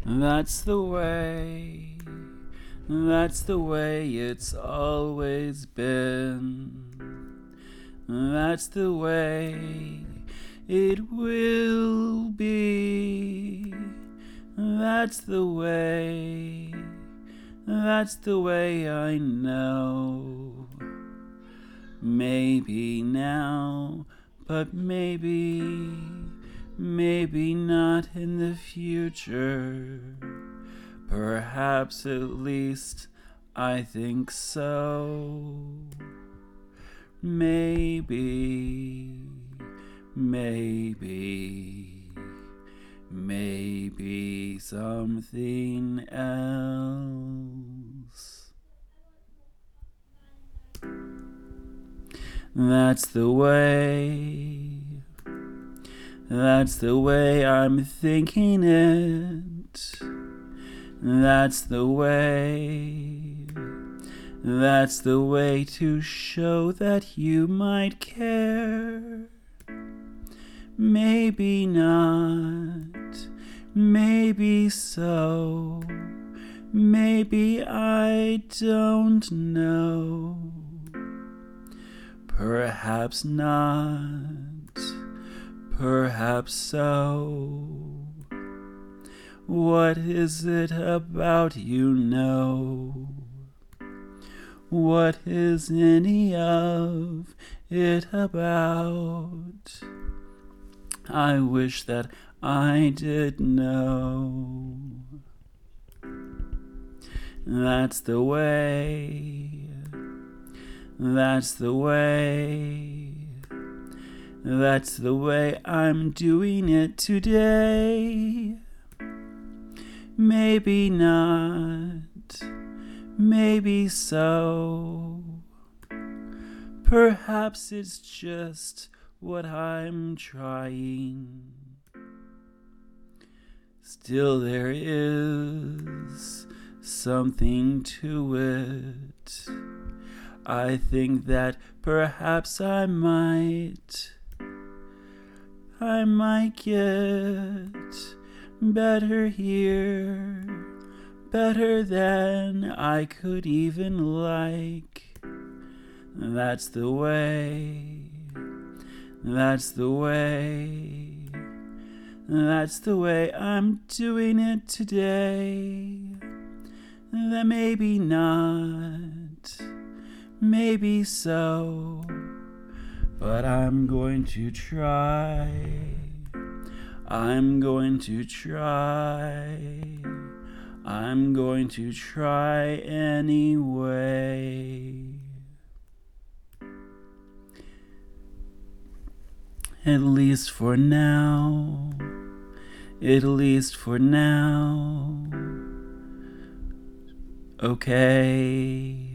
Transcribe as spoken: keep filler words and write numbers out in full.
That's the way, that's the way it's always been. That's the way it will be. That's the way, that's the way I know. Maybe now, but maybe, maybe not in the future. Perhaps at least I think so. Maybe, maybe, maybe something else. That's the way, that's the way I'm thinking it. That's the way, that's the way to show that you might care. Maybe not, maybe so, maybe I don't know. Perhaps not, perhaps so. What is it about you know? What is any of it about? I wish that I did know. That's the way, that's the way, that's the way I'm doing it today. Maybe not, maybe so. Perhaps it's just what I'm trying. Still there is something to it. I think that perhaps I might, I might get better here, better than I could even like. That's the way, that's the way, that's the way I'm doing it today. That maybe not, maybe so, but I'm going to try. I'm going to try. I'm going to try anyway. At least for now. At least for now. Okay.